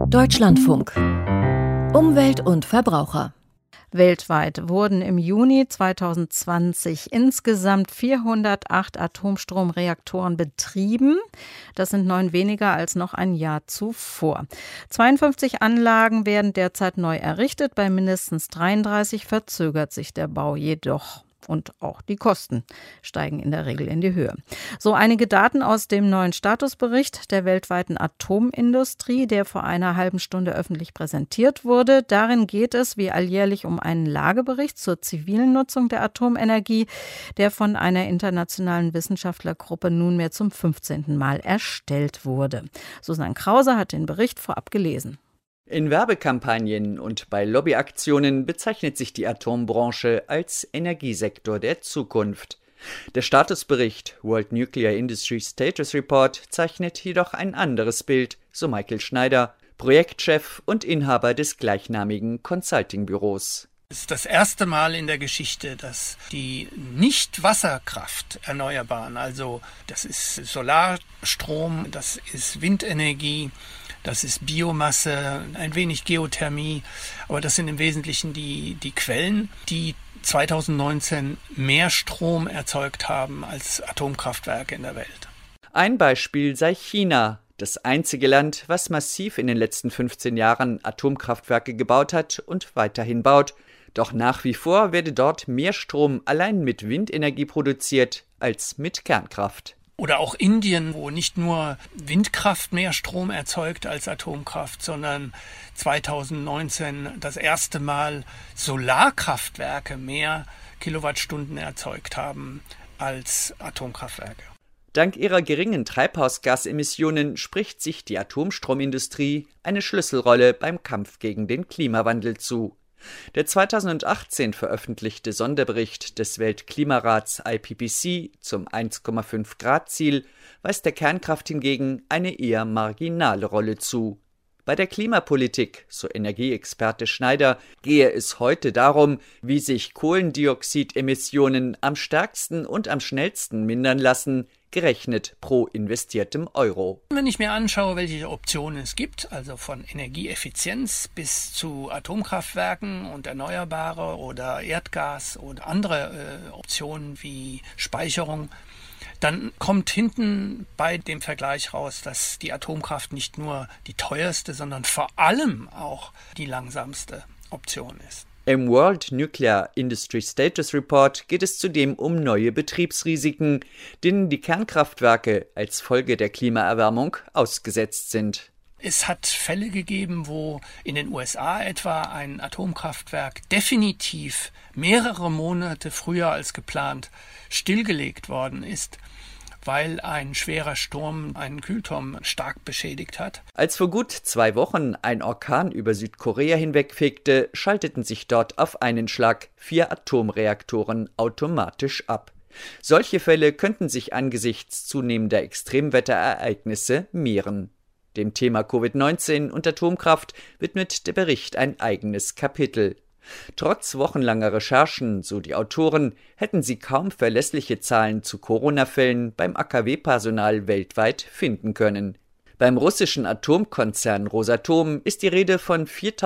Deutschlandfunk. Umwelt und Verbraucher. Weltweit wurden im Juni 2020 insgesamt 408 Atomstromreaktoren betrieben. Das sind 9 weniger als noch ein Jahr zuvor. 52 Anlagen werden derzeit neu errichtet. Bei mindestens 33 verzögert sich der Bau jedoch. Und auch die Kosten steigen in der Regel in die Höhe. So einige Daten aus dem neuen Statusbericht der weltweiten Atomindustrie, der vor einer halben Stunde öffentlich präsentiert wurde. Darin geht es wie alljährlich um einen Lagebericht zur zivilen Nutzung der Atomenergie, der von einer internationalen Wissenschaftlergruppe nunmehr zum 15. Mal erstellt wurde. Susanne Krause hat den Bericht vorab gelesen. In Werbekampagnen und bei Lobbyaktionen bezeichnet sich die Atombranche als Energiesektor der Zukunft. Der Statusbericht World Nuclear Industry Status Report zeichnet jedoch ein anderes Bild, so Michael Schneider, Projektchef und Inhaber des gleichnamigen Consulting-Büros. Es ist das erste Mal in der Geschichte, dass die Nicht-Wasserkraft erneuerbaren, also das ist Solarstrom, das ist Windenergie, das ist Biomasse, ein wenig Geothermie, aber das sind im Wesentlichen die Quellen, die 2019 mehr Strom erzeugt haben als Atomkraftwerke in der Welt. Ein Beispiel sei China, das einzige Land, was massiv in den letzten 15 Jahren Atomkraftwerke gebaut hat und weiterhin baut. Doch nach wie vor werde dort mehr Strom allein mit Windenergie produziert als mit Kernkraft. Oder auch Indien, wo nicht nur Windkraft mehr Strom erzeugt als Atomkraft, sondern 2019 das erste Mal Solarkraftwerke mehr Kilowattstunden erzeugt haben als Atomkraftwerke. Dank ihrer geringen Treibhausgasemissionen spricht sich die Atomstromindustrie eine Schlüsselrolle beim Kampf gegen den Klimawandel zu. Der 2018 veröffentlichte Sonderbericht des Weltklimarats IPCC zum 1,5-Grad-Ziel weist der Kernkraft hingegen eine eher marginale Rolle zu. Bei der Klimapolitik, so Energieexperte Schneider, gehe es heute darum, wie sich Kohlendioxidemissionen am stärksten und am schnellsten mindern lassen, gerechnet pro investiertem Euro. Wenn ich mir anschaue, welche Optionen es gibt, also von Energieeffizienz bis zu Atomkraftwerken und Erneuerbare oder Erdgas oder andere Optionen wie Speicherung, dann kommt hinten bei dem Vergleich raus, dass die Atomkraft nicht nur die teuerste, sondern vor allem auch die langsamste Option ist. Im World Nuclear Industry Status Report geht es zudem um neue Betriebsrisiken, denen die Kernkraftwerke als Folge der Klimaerwärmung ausgesetzt sind. Es hat Fälle gegeben, wo in den USA etwa ein Atomkraftwerk definitiv mehrere Monate früher als geplant stillgelegt worden ist, weil ein schwerer Sturm einen Kühlturm stark beschädigt hat. Als vor gut 2 Wochen ein Orkan über Südkorea hinwegfegte, schalteten sich dort auf einen Schlag 4 Atomreaktoren automatisch ab. Solche Fälle könnten sich angesichts zunehmender Extremwetterereignisse mehren. Dem Thema Covid-19 und Atomkraft widmet der Bericht ein eigenes Kapitel. Trotz wochenlanger Recherchen, so die Autoren, hätten sie kaum verlässliche Zahlen zu Corona-Fällen beim AKW-Personal weltweit finden können. Beim russischen Atomkonzern Rosatom ist die Rede von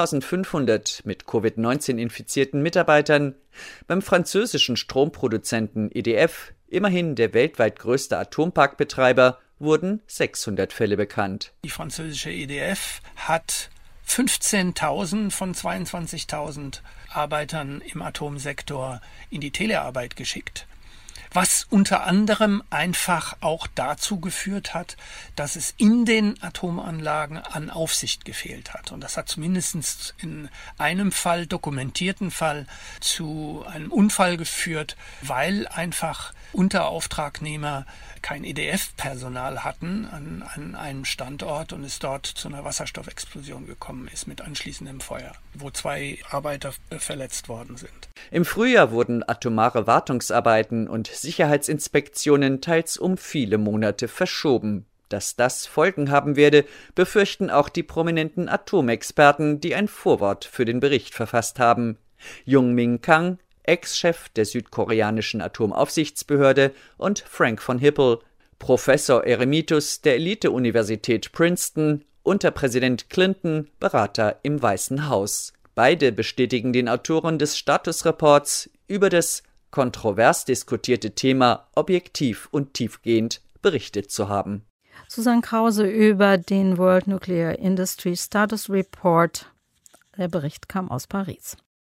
4.500 mit Covid-19 infizierten Mitarbeitern, beim französischen Stromproduzenten EDF, immerhin der weltweit größte Atomparkbetreiber, wurden 600 Fälle bekannt. Die französische EDF hat 15.000 von 22.000 Arbeitern im Atomsektor in die Telearbeit geschickt, was unter anderem einfach auch dazu geführt hat, dass es in den Atomanlagen an Aufsicht gefehlt hat. Und das hat zumindest in einem Fall, dokumentierten Fall, zu einem Unfall geführt, weil einfach Unterauftragnehmer kein EDF-Personal hatten an einem Standort und es dort zu einer Wasserstoffexplosion gekommen ist mit anschließendem Feuer, wo 2 Arbeiter verletzt worden sind. Im Frühjahr wurden atomare Wartungsarbeiten und Sicherheitsinspektionen teils um viele Monate verschoben. Dass das Folgen haben werde, befürchten auch die prominenten Atomexperten, die ein Vorwort für den Bericht verfasst haben. Jung-Min Kang, Ex-Chef der südkoreanischen Atomaufsichtsbehörde, und Frank von Hippel, Professor Emeritus der Elite-Universität Princeton unter Präsident Clinton Berater im Weißen Haus. Beide bestätigen den Autoren des Statusreports, über das kontrovers diskutierte Thema objektiv und tiefgehend berichtet zu haben. Susanne Krause über den World Nuclear Industry Status Report. Der Bericht kam aus Paris.